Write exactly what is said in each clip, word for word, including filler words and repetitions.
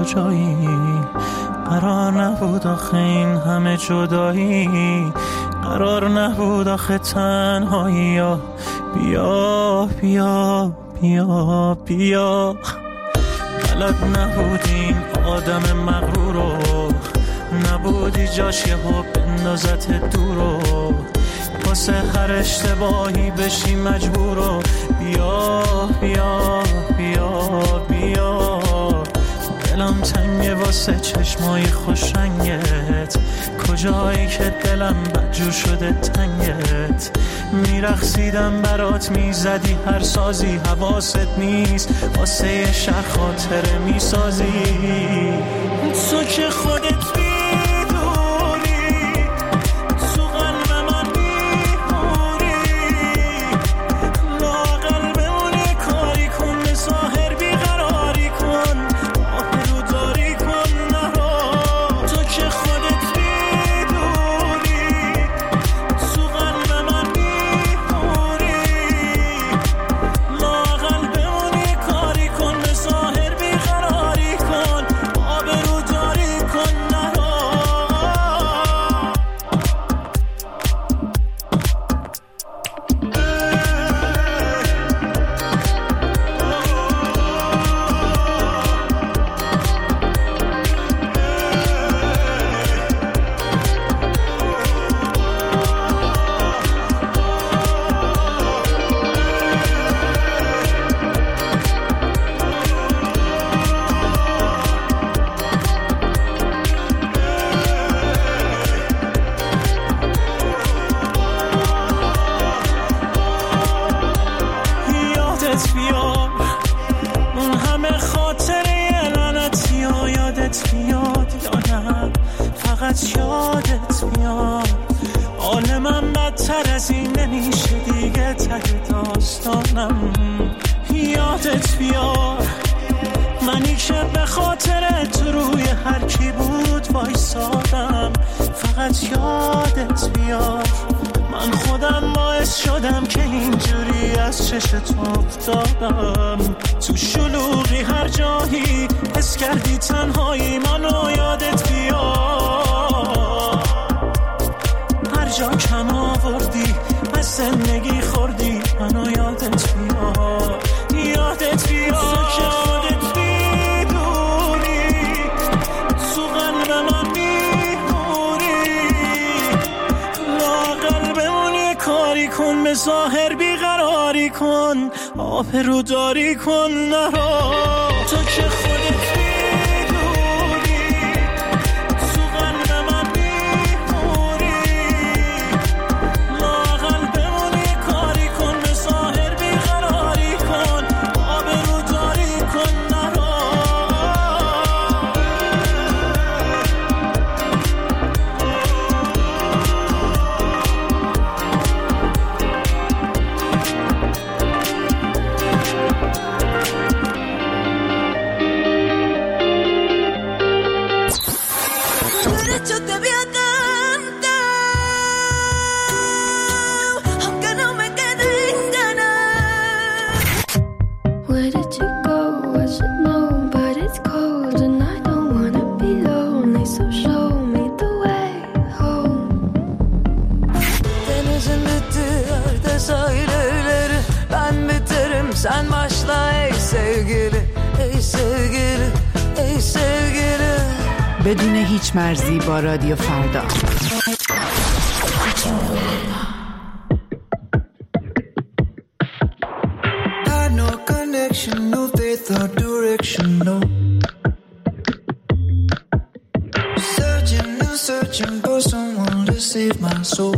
کجایی؟ قرار نبود آخه این همه جدایی، قرار نبود آخه تنهایی. بیا بیا بیا بیا، بلد نبودین آدم مغرورو، نبودی جاش یهو بندازت دورو، واسه هر اشتباهی بشی مجبورو. بیا بیا بیا بیا، دلم تنگه واسه چشمای خوش رنگت، کجایی که دلم بدجور شده تنگت. میرقصیدم برات میزدی هر سازی، حواست نیست واسه یه شهر خاطره میسازی. تو که خودت بیدوری، تو قلب من بیهوری، لااقل بمونی کاری کن، به ظاهر بیقراری کن، آبرو داری کن نرو. تو که خودت بیدوری، تو قلب من بیهوری، لااقل بمونی کاری کن، به ظاهر بیقراری کن، آبرو داری کن نرو. یادت بیاد اون همه خاطره لعنتی ها، یادت بیاد یا نه فقط یادت بیاد. حال من بدتر از این نمیشه دیگه، ته داستانم. یادت بیاد منی که به خاطر تو روی هر کی بود وایسادم، فقط یادت بیاد. من خودم باعث شدم که اینجوری از چشت افتادم، تو شلوغی هر جایی حس کردی تنهایی، منو یادت بیاد. هر جا کم آوردی از زندگی خوردی، منو یادت بیاد. یادت بیاد که خودت بیدوری، تو قلب من بیهوری، لااقل بمونی کاری کن، به ظاهر بیقراری کن، آبرو داری کن نرو. تو که خودت بیدوری، تو قلب من بیهوری، لااقل بمونی کاری کن، به ظاهر بیقراری کن، آبرو داری کن نرو. Yo te voy a cantar, aunque no me queden ganas. Where did you go? I should know, but it's cold and I don't wanna be lonely, so show me the way home. Denizin bitti sahilleri, ben biterim sen başla ey sevgili, ey sevgili, ey sevgili. بدون هیچ مرزی با رادیو فردا. Had no connection, no faith or direction, no. Searching and searching for someone to save my soul.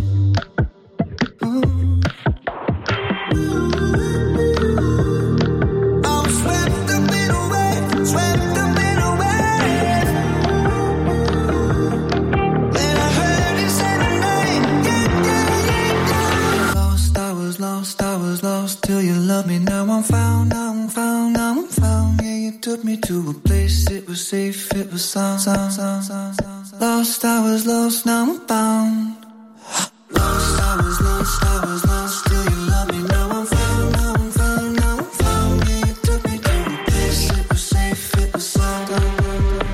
Me now I'm found, now I'm found, now I'm found. Yeah, you took me to a place, it was safe, it was sound, sound, sound, sound, sound. Lost, I was lost, now I'm found. Lost, I was lost, I was lost. Till you love me, now I'm found, now I'm found, now I'm found. Yeah, you took me to a place, it was safe, it was sound.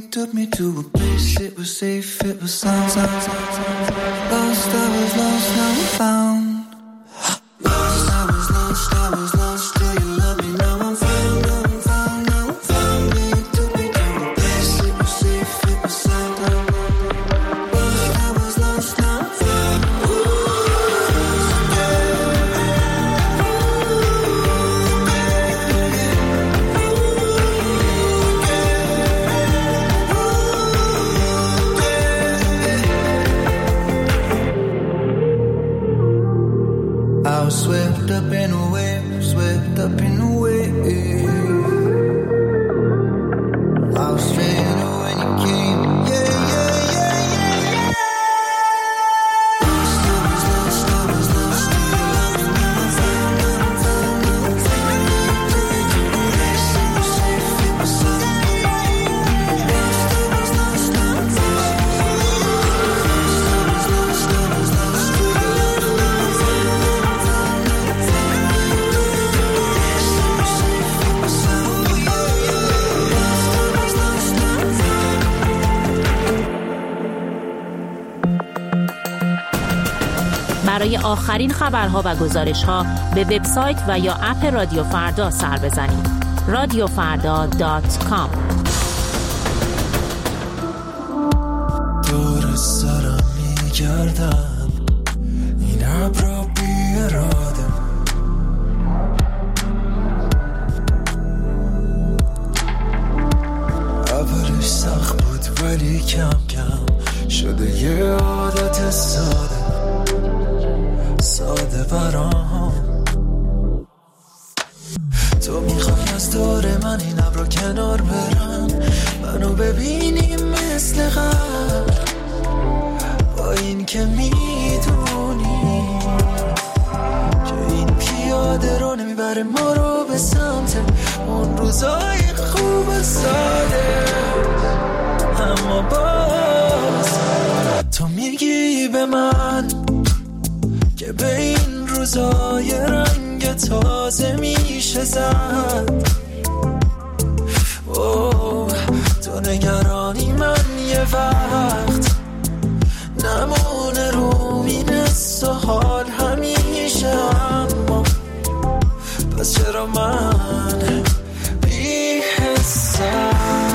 took me to a place, it was safe, it was sound, sound, sound, sound. Lost, I was lost, now I'm found. Lost, I was lost, I was lost, do you love me? Now I'm found, now I'm found, now I'm found. Yeah, you took me to a place, it was safe, it was sound. Lost, I was lost, now I'm found. I was swept up in a wave, swept up in a wave. I was straight when you came, yeah, yeah, yeah, yeah, yeah. Lost, I was lost, I was lost, do you love me? Now I'm found, now I'm found, now I'm found. Yes, it was safe, it was sound. Lost, I was lost, now I'm found. Lost, I was lost, I was lost, do you love me? Now I'm found. برای آخرین خبرها و گزارش‌ها به وبسایت و یا اپ رادیو فردا سر بزنید. رادیو فردا دات کام. دور سرم میگردم این ابرا بی اراده، اولش سخت بود ولی کم کم شده یه عادت ساده ساده برام. تو میخوای از دور من این ابرا کنار برن، منو ببینی مثل قبل، با این که میدونی که این پیاده رو نمیبره ما رو به سمت اون روزای خوب ساده. اما باز تو میگی به من که به این روزای رنگ تازه میشه زد. اوه تو نگرانی من یه وقت نمونه رو این حس و حال همیشه، اما پس چرا من بی حسم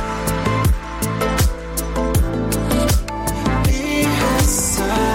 بی حسم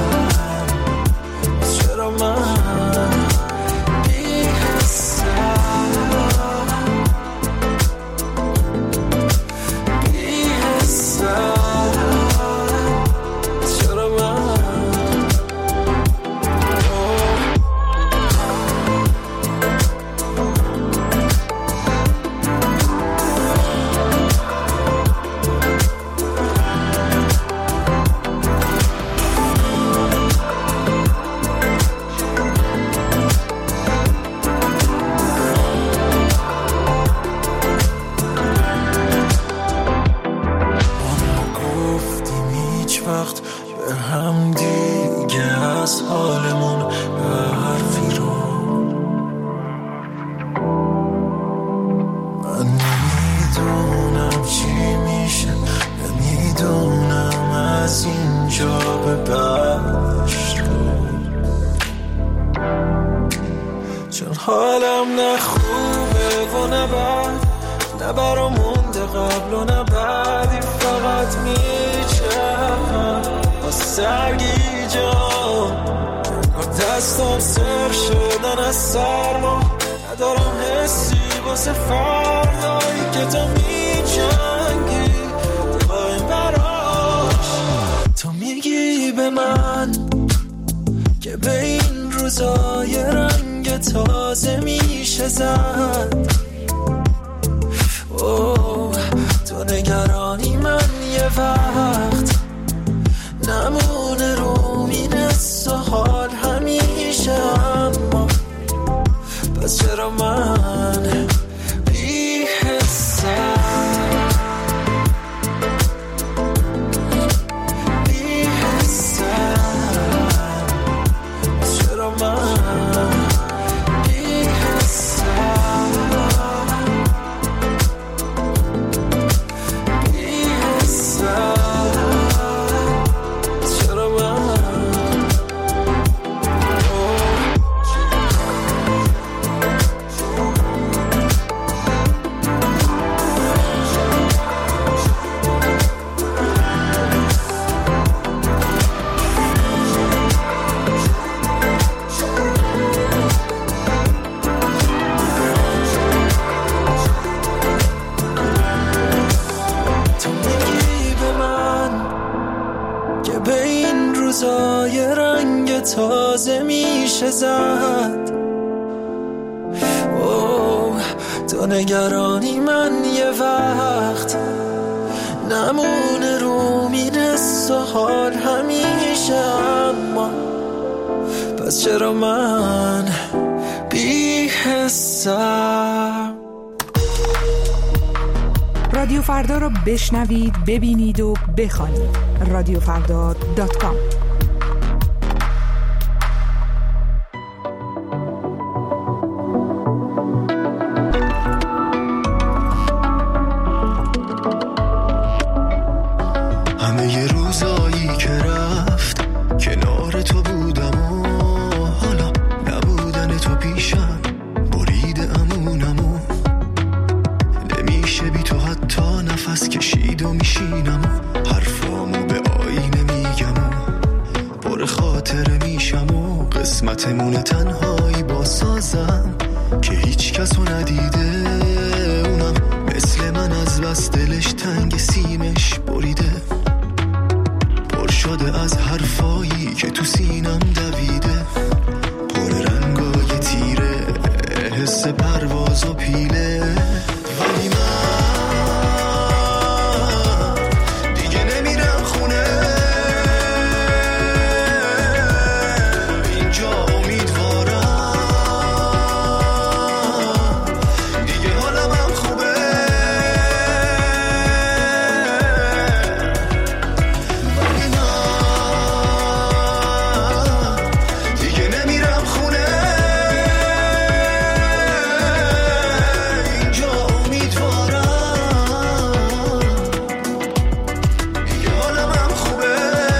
حالم نه خوبه و نه بد، نه برا مونده قبل و نه بعدی، فقط میچرخم با سرگی جان با دستم سر شدن از سرما، ندارم حسی واسه فردایی که تو میجنگی با این براش. تو میگی به من که به این روزای رنگ تازه میشه زد. اوه تو نگرانی من یه وقت نمونه رو این حس و حال همیشه، اما پس چرا من بی حسم بی حسم، پس چرا من بی حسم روزای رنگ تازه میشه زد. اوه تو نگرانی من یه وقت نمونه رو میرس و حال همیشه، اما پس چرا من بی حسم؟ رادیو فردا رو بشنوید، ببینید و بخوانید. رادیو فردا دات کام. همه ی روزایی که رفت کنار تو بودم و حالا نبودن تو پیشم بریده امونمو، نمیشه بی تو حتی نفس کشید و میشینم و حرفامو به آینه میگم و پر خاطره میشم و قسمتمون تنهایی با سازم که هیچ کسو ندیده، اونم مثل من از بس دلش تنگ سیمش بریده، پر شده از حرفایی که تو سینم دویده، پر رنگای تیره حس پرواز و پیله. ولی من دیگه نمیرم خونه، اینجا امیدوارم دیگه حالم هم خوبه. ولی من دیگه نمیرم خونه، اینجا امیدوارم دیگه حالم هم خوبه.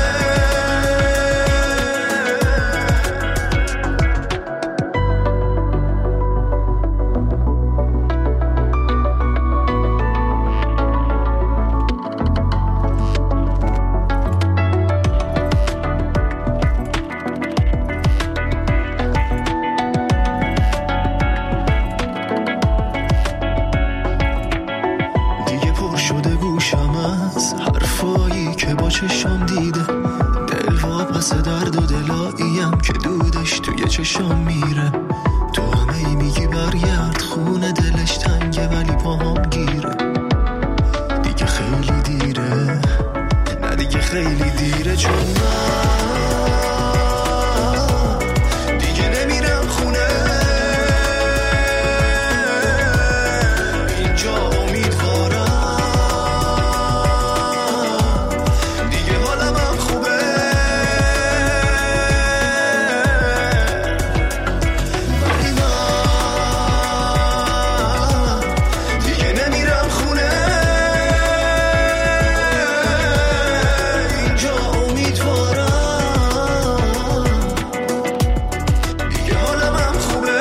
دیگه پر شده گوشم از حرفایی که با چشم دیده، دل واپس درد و دلاییم که دودش توی چشم میره. تو همه ای میگی برگرد خونه، دلش تنگه ولی پاهم گیره. دیگه خیلی دیره، نه دیگه خیلی دیره، چون من دیگه نمیرم خونه، اینجا امیدوارم دیگه حالم هم خوبه. ولی من دیگه نمیرم خونه، اینجا امیدوارم دیگه حالم هم خوبه.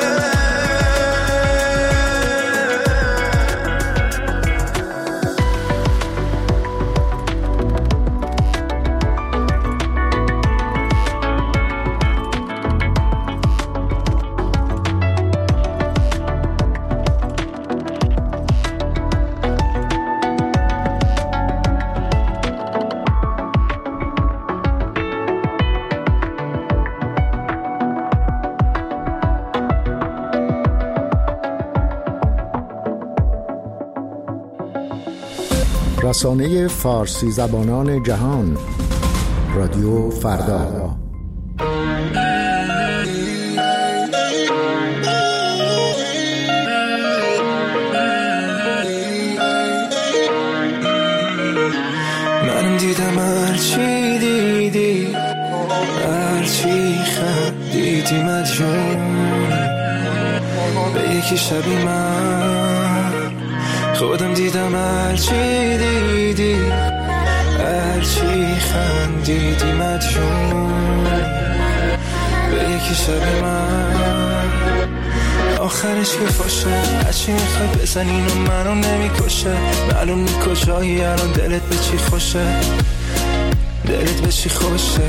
رسانه فارسی زبانان جهان، رادیو فردا. من دیدم هرچی دیدی، هرچی خندیدی مدیون به یکی شبی من خودم دیدم، هرچی دیدی هرچی خندیدی مدیون به یکی شبی من. آخرش که فاشه هرچی میخوای بزن اینو منو نمیکشه، معلوم نی کجایی الان دلت به چی خوشه، دلت به چی خوشه.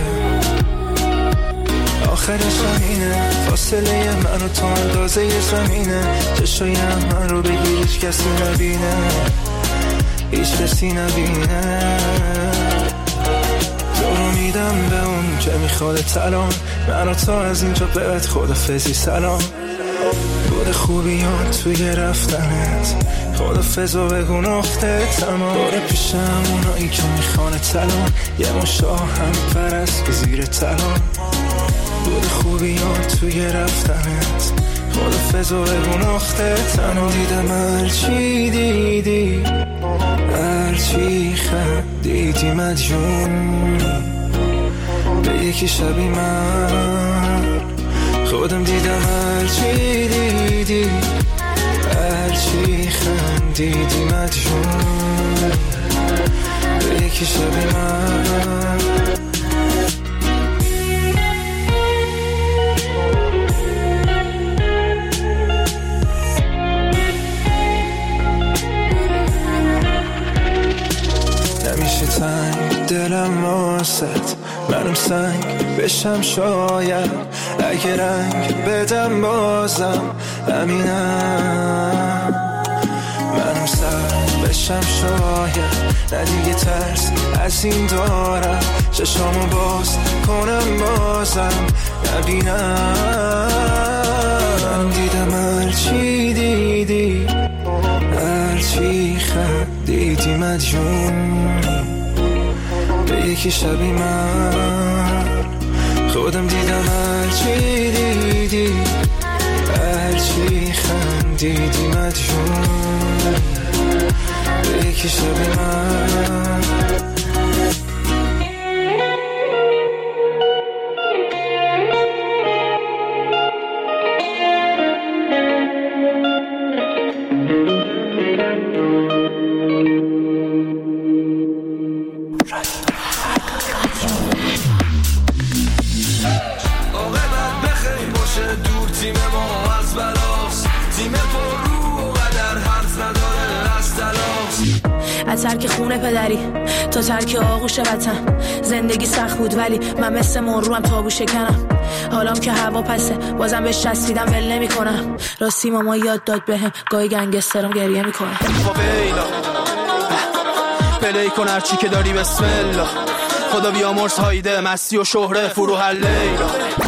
آخرش همینه، فاصله من و تو اندازه ی زمینه، چشای من رو بگیر هیچ کسی نبینه، هیچ کسی نبینه. تو رو میدم به اون که میخواد الان، منو تا از اینجا بعد خدافظی سلام. بود خوبیان توی رفتنت، خدافظ و بگو نقطه تمام. داره پیشم اونایی که میخوانه تلان، یه مشا هم پرست که زیر تلان. بود خوبیان توی رفتنت، خدافظ و بگو نقطه تمام. دیدم هرچی دیدی، هرچی خندیدی مدیون به یکی شبی من. خودم دیدم هرچی دیدی، هرچی خندیدی مدیون به یکی شبی من. نمیشه تنگ دلم واسط، منم سنگ بشم شاید، اگه رنگ بدم بازم همینم. منم سنگ بشم شاید، نه دیگه ترس از این دارم، چشامو باز کنم بازم نبینم. من دیدم هرچی دیدی، هرچی خندیدی مدیون به یکی شبی من. خودم دیدم هرچی دیدی، هرچی خندیدی مدیون به یکی شبی من. ترک خونه پدری تا ترک آغوش وطن، زندگی سخت بود ولی من مثل مروم تابو شکنم. حالام که هوا پسه بازم بهش چسبیدم ول نمی کنم. راستی ماما یاد داد بهم گاهی گنگسترم گریه میکنه. فاویلا پلی کن هرچی که داری بسم الله، خدا بیامرز هایده مستی و شهره فروح لیلا.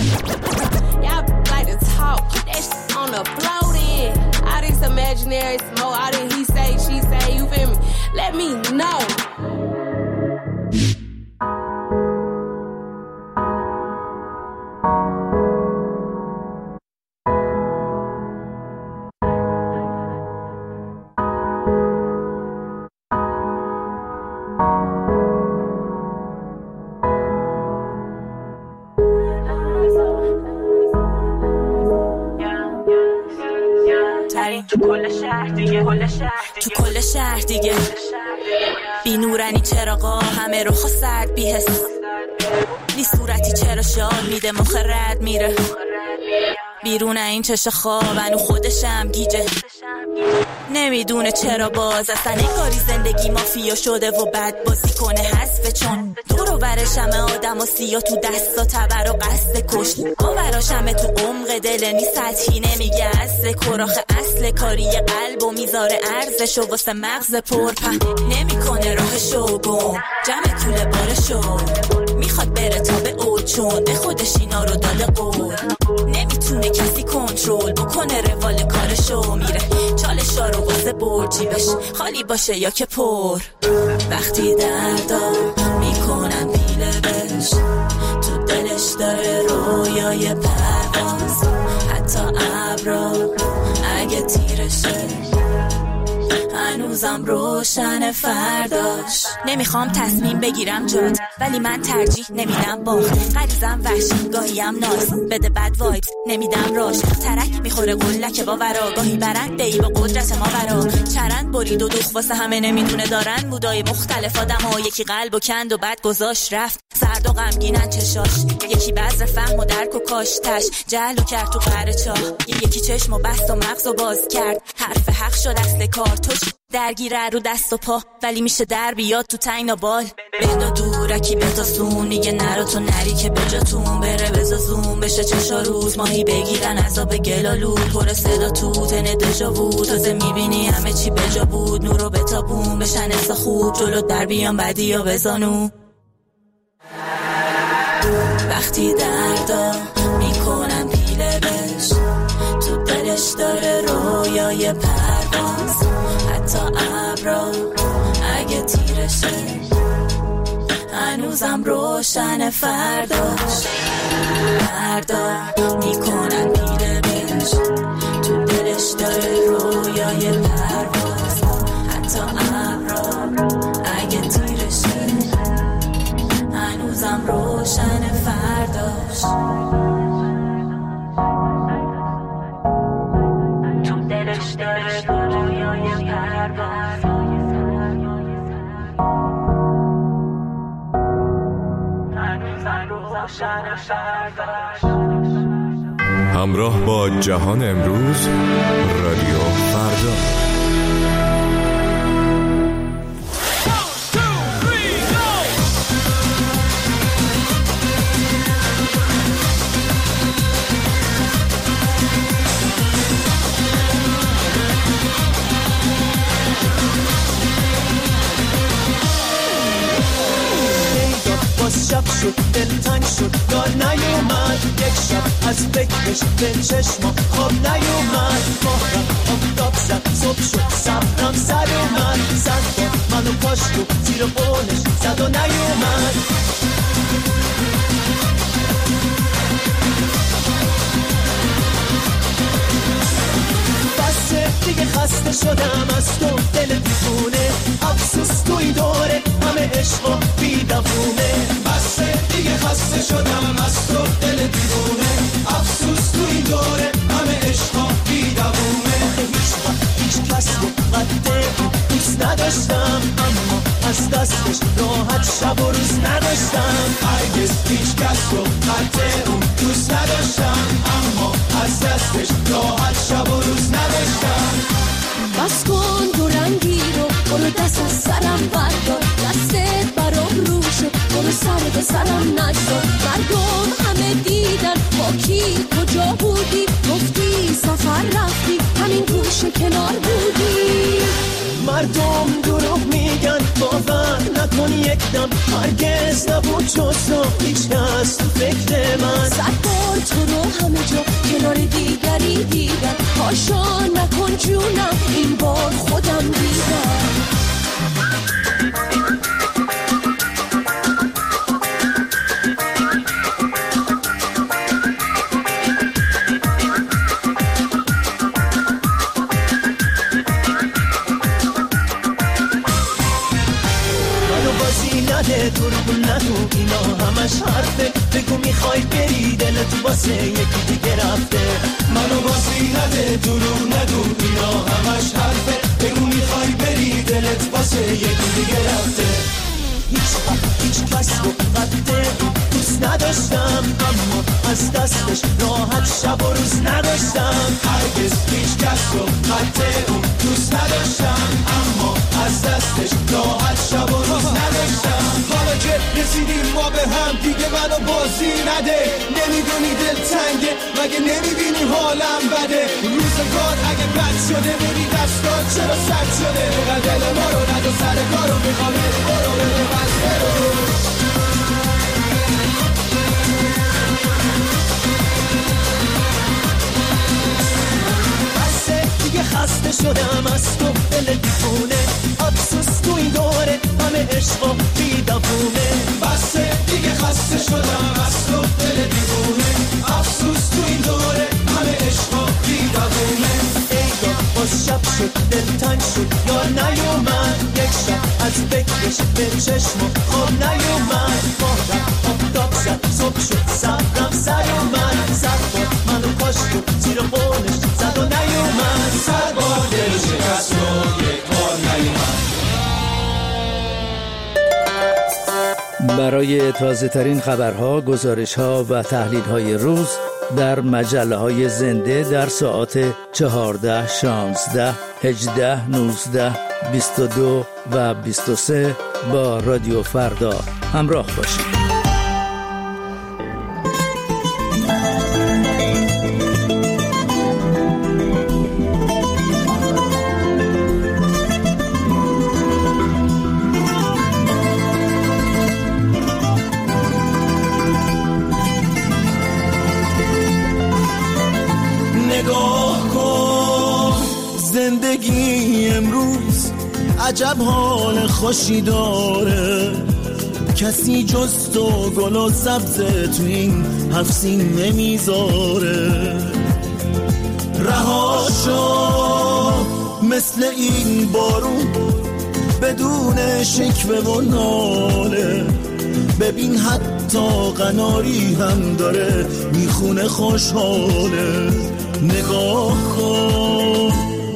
Imaginary smoke, I didn't he say, she say, you feel me? Let me know. تو کل شهر دیگه تو کل شهر دیگه بی نورانی چراغا همه رو خوا سرد بی حس بی صورتی چرا شال میده مخ رد میره بیرون این چش خوابن و خودشم گیجه نمیدونه چرا باز اصلا انگاری زندگی مافیا شده و بد بازی کنه حذف چون دور و برش همه آدم و سیا تو دستا تبر و قصد کشت باوراش همه تو عمق دل نی سطحی نمیگه اصل کراخ اصل کاری قلب و میذاره ارزش و واسه مغز پرپن نمیکنه راهشو گم جمع کوله بارشو میخواد بره تا به اوچون به خودش اینا رو داده قول نمیتونه کسی کنترل بکنه روال کارشو میره چالشا رو واسه برجیبش خالی باشه یا که پر وقتی دردا میکنن پیله بش تو دلش داره رویای پرواز حتی ابرا اگه تیرشه هنوزم روشن فرداش نمیخوام تصمیم بگیرم جات ولی من ترجیح نمیدم باخت غریزم وحشی گاهیم ناز بده بد وایب نمیدم راش ترک میخوره قلک با ورا گاهی برند دی به قدرت ما ورا چرند برید و دوخ واسه همه نمیدونه دارن بودای مختلف آدم ها یکی قلب و کند و بعد گذاشت رفت سرد و غمگینن چشاش یکی بذر فهم و درک و کاشتش جهل و کرد تو قهر چاه یکی چشم و بست و مغز و باز کرد حرف حق شد اصل کار توش درگیره رو دست و پا ولی میشه در بیاد تو تنگ بال بدا دورکی بتا سون میگه نرو تو نری که بجاتون بره بزا زوم بشه چشا روز ماهی بگیرن عذاب گلالو پر صدا تو تنه دژاوو تازه میبینی همه چی بجا بود نورو بتابون بشن اصلا خوب جلو در بیان بدی یا بزانو وقتی دردا میکنن پیله بش تو دلش داره رویای پرواز، حتی ابرا اگه تیرشه هنوزم روشن فرداش. فردا میکنن پیله بش تو دلش داره رویای پرواز، حتی ابرا اگه تیرشه هنوزم روشن فرداش. تو دلش داره رویای پرواز، هنوزم روشن فرداش. همراه با جهان امروز، رادیو فردا. شب شد دلتنگ شد دار نیومد، یک شب از فکرش به چشما خواب نیومد. ماهرم آفتاب زد صبح شد صبرم سر اومد، زد با منو پاشت و زیر قولش زد و نیومد. بسه دیگه خسته شدم از تو دل دیوونه، افسوس تو این دوره همه عشق و بیدوونه. بسه دیگه خسته شدم از تو دل دیوونه، افسوس تو این دوره همه عشق و بیدوونه. هیچ وقت هیچ کس رو قد دوست نداشتم، اما از دستش راحت شب و روز نداشتم. هرگز هیچ کس رو قد اون دوست نداشتم، اما از دستش راحت شب و روز نداشتم. بس کن دو رنگی رو برو دست از سرم بردار، دستت برام رو شد برو سر به سرم نگذار. مردم همه دیدن با کی کجا بودی، گفتی سفر رفتی همین گوشه کنار بودی. مردم دروغ میگن باور نکن یک دم، هرگز نبود جز تو هیچ کس تو فکر من. صد بار تو رو همه جا کنار دیگری دیدن، پاشا نکن جونم این بار خودم دیدم. دروغ نگو اینا همش حرفه، بگو میخوای بری دلت واسه یکی دیگه رفته. منو بازی نده دروغ نگو اینا همش حرفه، بگو میخوای بری دلت واسه یکی دیگه رفته. هیچ وقت هیچ کس رو قد دوست نداشتم، اما از دستش راحت شب و روز نداشتم. هرگز هیچ کس رو قد اون دوست نداشتم، اما از دستش راحت شب و روز نداشتم. حالا که رسیدیم ما به هم دیگه منو بازی نده، نمیدونی دل تنگه مگه نمیبینی حالم بده. روزگار اگه بد شده ببی دستان چرا سد شده، بقدر دل ما رو ند و سر کارو میخوام برو بده بس برو. بسه دیگه خسته شدم از تو دل دیوونه، افسوس تو این دوره همه عشق و بیدوونه. بسه دیگه خسته شدم از تو دل دیوونه، افسوس تو این دوره همه عشق و بیدوونه. ای داد باز شب شد دلتنگ شد یار نیومد، یک شب از فکرش به چشم خواب نیومد. ماهرم آفتاب زد صبح شد صبرم سر اومد، سر بار منو کاشت و زیر قولش زد و نیومد. سر بار دل شکست و یک بار نیومد. برای تازه ترین خبرها، گزارشها و تحلیل های روز در مجله های زنده در ساعات چهارده، شانزده، هجده، نوزده، بیست و دو و بیست و سه با رادیو فردا همراه باشید. عجب حال خوشی داره، کسی جز تو گل و سبز تو این هفت سین نمیذاره. رها شو مثل این بارون بدون شکوه و ناله، ببین حتی قناری هم داره میخونه خوشحاله. نگاه کن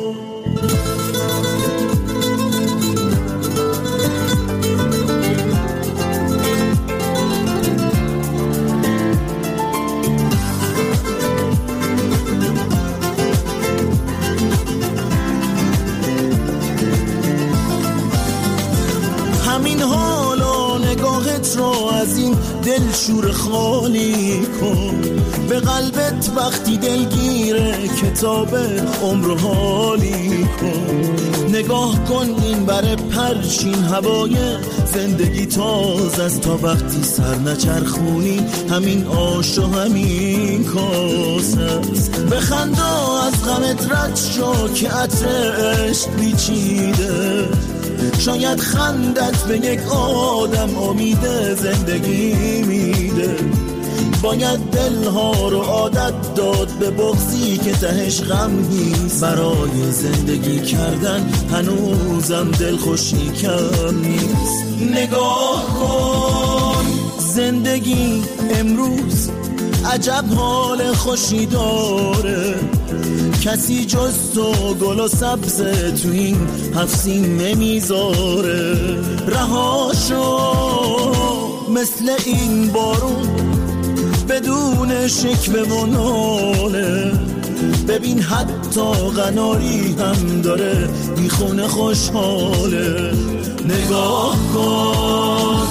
همین حالا نگاهت رو از این دل شور خالی کن، به قلبت وقتی دلگیره کتاب عمر حالی کن. نگاه کن این بر پرچین هوای زندگی تازه است، تا وقتی سر نچرخونی همین آش و همین کاسه است. بخندا از غمت رد شو که عطر عشق پیچیده، شاید خندت به یک آدم امید زندگی میده. باید دلها رو عادت داد به بغضی که تهش غم نیست، برای زندگی کردن هنوزم دل خوشی کم نیست. نگاه کن زندگی امروز عجب حال خوشی داره، کسی جز تو گل و سبز تو این هفت سین نمیذاره. رها شو مثل این بارون بدون شکوه و ناله، ببین حتی قناری هم داره میخونه خوشحاله. نگاه کن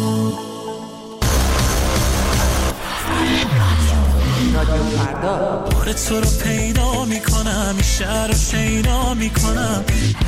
بار تو رو پیدا میکنم، این شهر رو شیدا میکنم.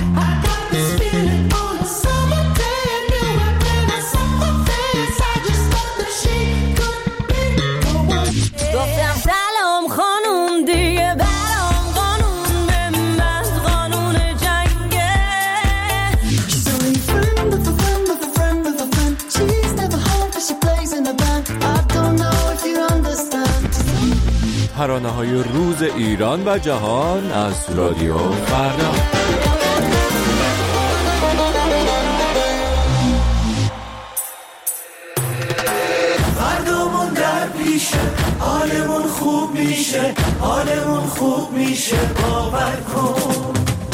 گفتم سلام خانوم دیگه برام قانون به من قانون جنگه. She's only a friend of a friend of a friend of a friend. She's never home but she plays in a band. I don't know if you understand. ترانه های روز ایران و جهان از رادیو فردا. فردامون در پیشه، حالمون خوب میشه، حالمون خوب میشه، باور کن.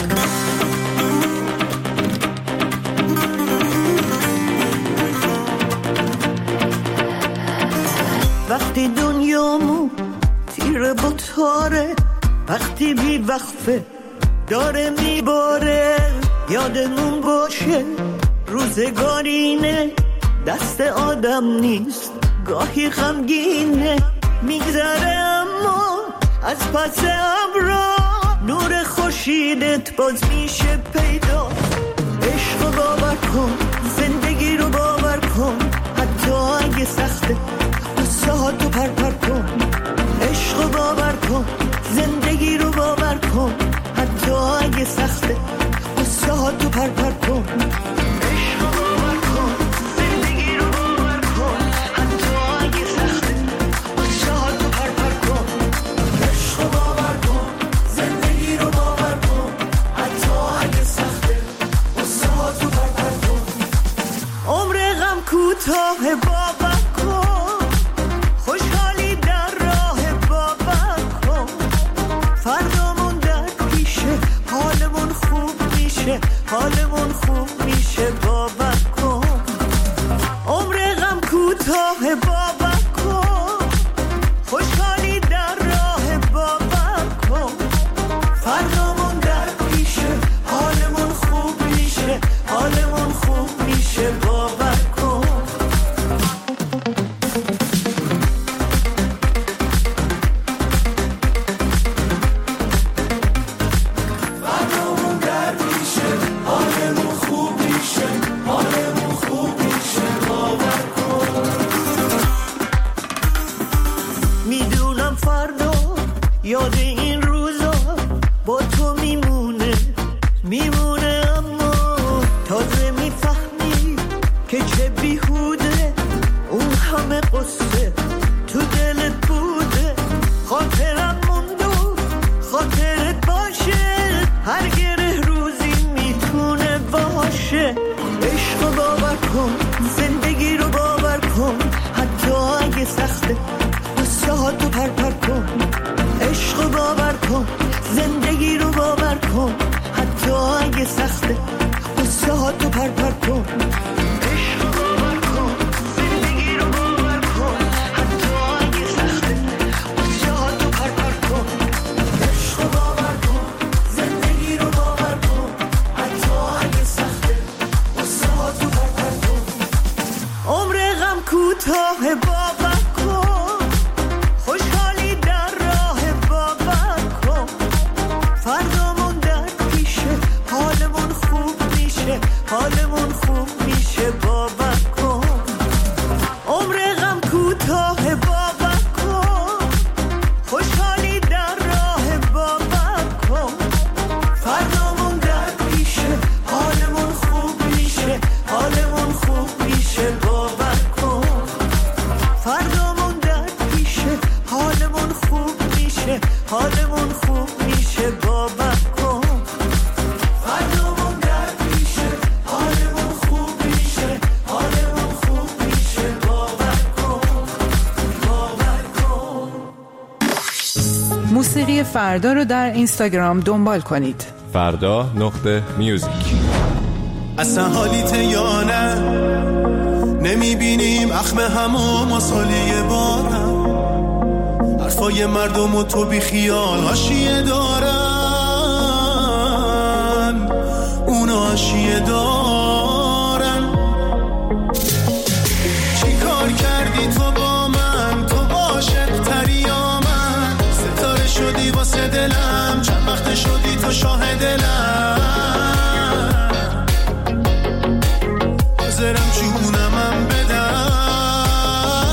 وقتی دنیامون تیره با تاره، وقتی بی وقفه داره میباره، یادمون باشه روزگارینه، دست آدم نیست، گاهی غمگینه، میگذره اما از پس ابرا نور خورشیدت باز میشه پیدا. عشق رو باور کن، زندگی رو باور کن، حتی اگه سخته قصه ها تو پر پر کن. عشق رو باور کن، زندگی رو باور کن، حتی اگه سخته قصه ها تو پر پر کن. عشق رو باور کن، زندگی رو باور کن، حتی اگه سخته قصه ها تو پر پر کن. عشق رو باور کن، زندگی رو باور کن، حتی اگه سخته قصه ها تو پر پر کن. عمر غم کوتاه باور کن، خوشحالی در راه باور کن. فردامون در پیشه، حالمون خوب میشه، حالمون خوب میشه، باور کن. عمر غم کوتاه باور کن، خوشحالی در راه باور کن. فردامون در پیشه، حالمون خوب میشه، حالمون خوب میشه، باور کن. فردامون در پیشه، حالمون خوب میشه، حالمون موسیقی فردا رو در اینستاگرام دنبال کنید. فردا نقطه میوزیک. اصلا حالیت یا نه نمیبینیم اخم همو مسالی بارم، حرفای مردم و تو بی خیال حاشیه دارن، اونا حاشیه دارن. چی کار کردی تو با من، تو عاشق تری یا من، ستاره شدی واسه دلم، چند وقت شدی تو شاه دلم، بذارم جونمم بدم.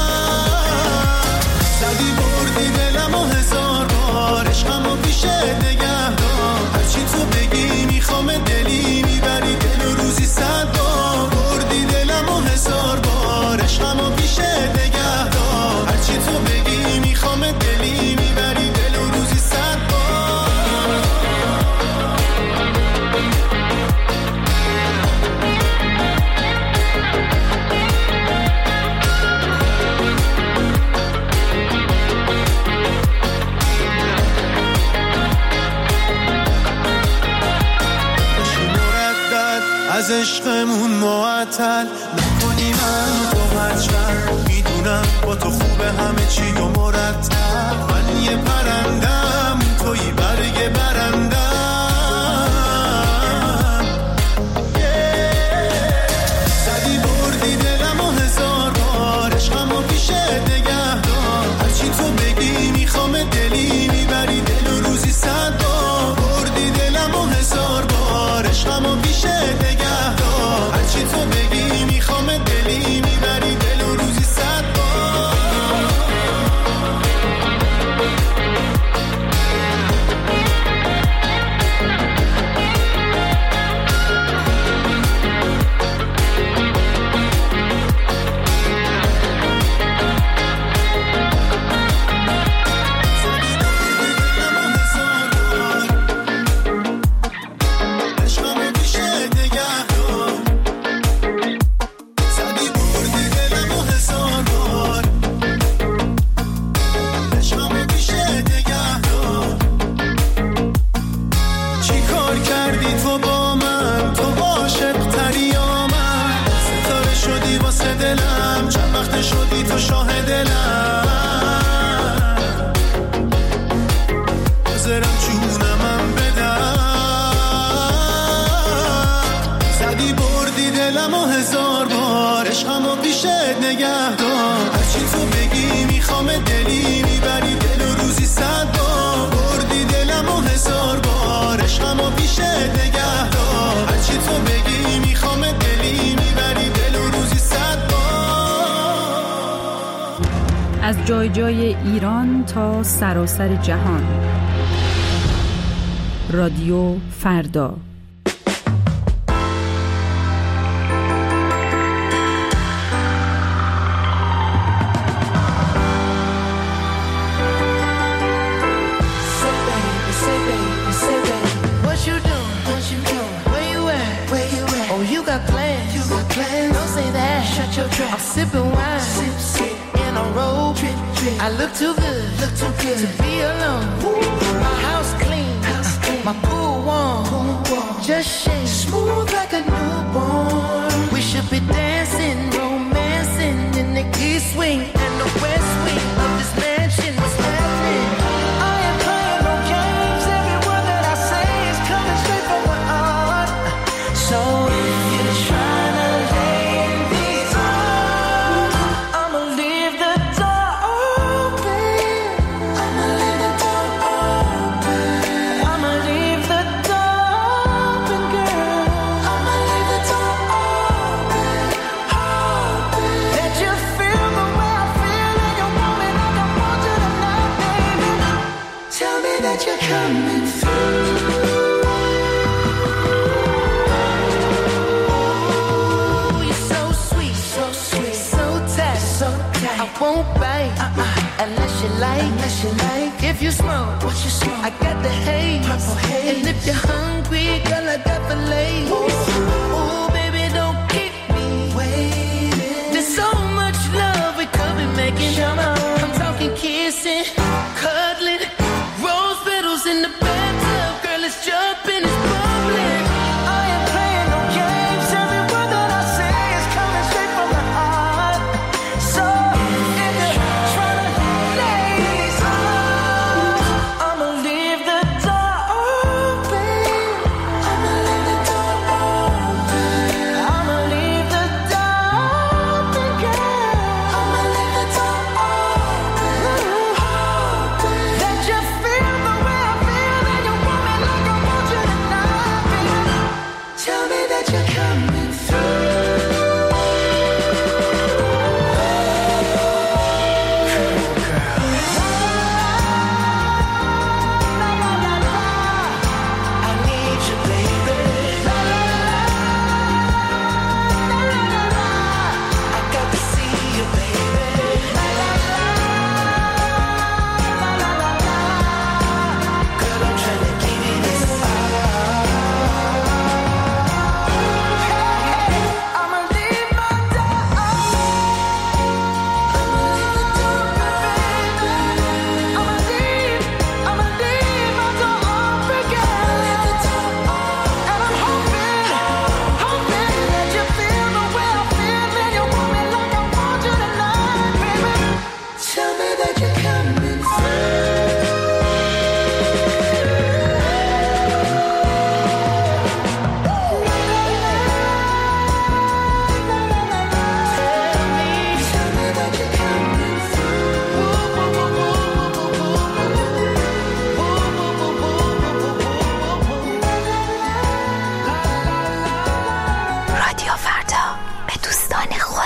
زدی بردی دلم و هزار بار، عشقم و پیشه نگه دار، هرچی تو بگی میخوام دلی میبری دل و روزی صد بار. بردی دلم و هزار بار، عشقم و پیشه نگه دار، هرچی تو بگی میخوام دلی میبری دل و روزی صد بار. از عشقمون معطل نکنی من تو هرچند، میدونم با تو خوبه همه چی و مرتب، من یه پرندم توی برگ برندم. زدی بردی دلم و هزار بار، عشقم و پیشه نگه دار، هرچی تو بگی میخوام دلی میبری دل و روزی صد بار. بردی دلم و هزار بار، عشقم و پیشه نگه دار، هرچی تو بگی میخوام دلی میبری دل و روزی صد بار. از جای جای ایران تا سراسر جهان. رادیو فردا. I'm sipping wine sip, sip. In a robe. Drip, drip. I look too good, look too good to be alone. Ooh. My house clean, house clean. My pool warm. Pool warm. Just shake smooth like a newborn. We should be dancing, romancing in the east wing and the west wing of this mansion. What's happening? I am playing no games. Every word that I say is coming straight from my heart. So if you're trying to lay coming through. Ooh, you're so sweet, so sweet, so tight, so tight. I won't bite uh-uh. unless you like, unless you like. If you smoke, what you smoke? I got the haze, purple haze. And if you're hungry, girl, I got the lace. Ooh, ooh, baby, don't keep me waiting. There's so much love we could be making. I'm talking kissing, cuddling, rose.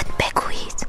خود بگویید.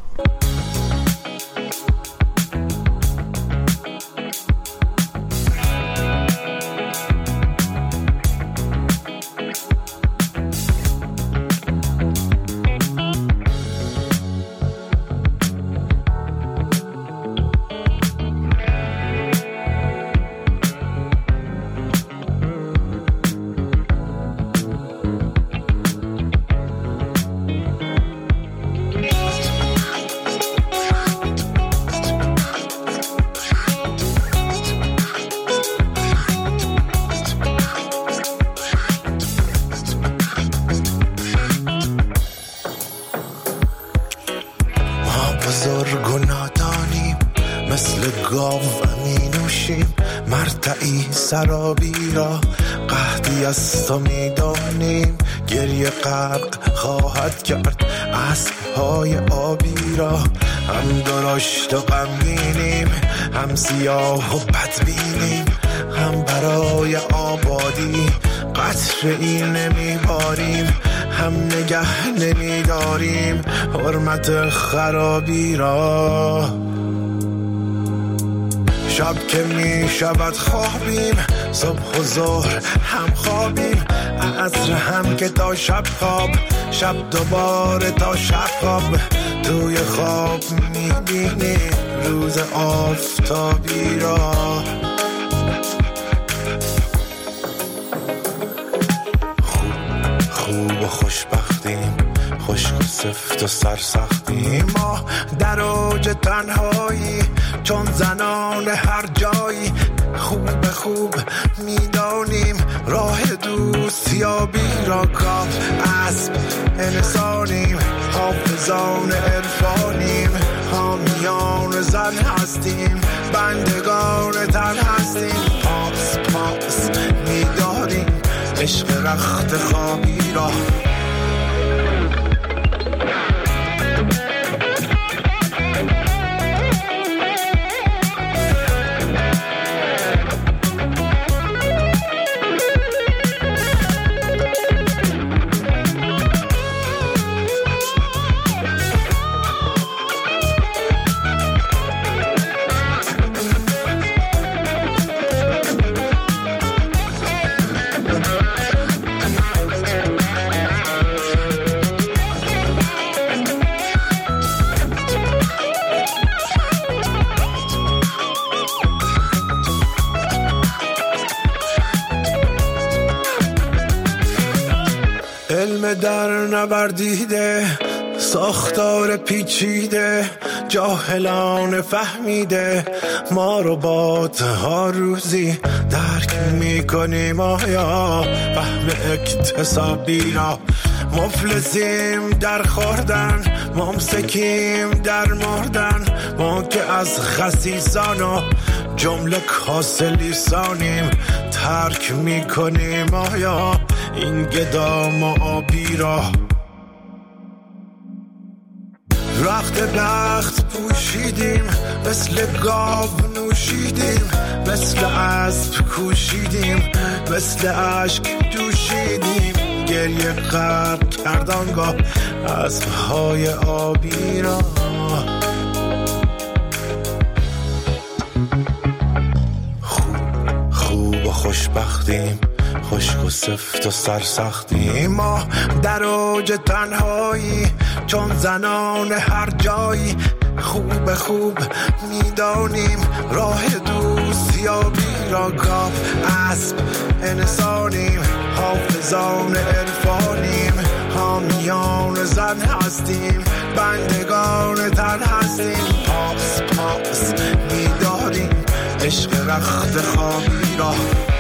بزرگ و نادانیم، مثل گاو می نوشیم مرتعی سرابی را، قحطی از تو می دانیم گریه غرق خواهد کرد اسب‌های آبی را. هم درشت و غمگینیم، هم سیاه و بدبینیم، هم برای آبادی قطره‌ای نمیباریم، هم نگه نمیداریم حرمت خرابی را. شب که می شود خوابیم، صبح و ظهر هم خوابیم، عصر هم که تا شب خواب، شب دوباره تا شب خواب. توی خواب می بینیم روز آفتابی را. خوب و خوشبختیم، خشک و سفت و سرسختیم، ما در اوج تنهایی چون زنان هر جایی. خوب خوب میدانیم راه دوستیابی را، کام اسب انسانیم، حافظان عرفانیم، حامیان زن هستیم، بندگان تن هستیم. پاس پاس میداریم عشق رخت خوابی را. علم در نوردیده، ساختار پیچیده، جاهلان فهمیده، ما ربات ها روزی درک میکنیم آیا فهم اکتسابی را. مفلسیم در خوردن، ممسکیم در مردن، ما که از خسیسان و جمله کاسه لیسانیم ترک میکنیم آیا این گدام و آبی را. رخت بخت پوشیدیم، مثل گاو نوشیدیم، مثل اسب کوشیدیم، مثل اشک جوشیدیم، گریه غرق کردانگاه اسب‌های آبی را. خوب خوب و خوشبختیم، خشک و سفت و سرسختیم، ما در اوج تنهایی چون زنان هر جایی. خوب خوب میدانیم راه دوستیابی را، گاو اسب انسانیم، حافظان عرفانیم، حامیان زن هستیم، بندگان تن هستیم. پاس پاس میداریم عشق رخت خوابی را.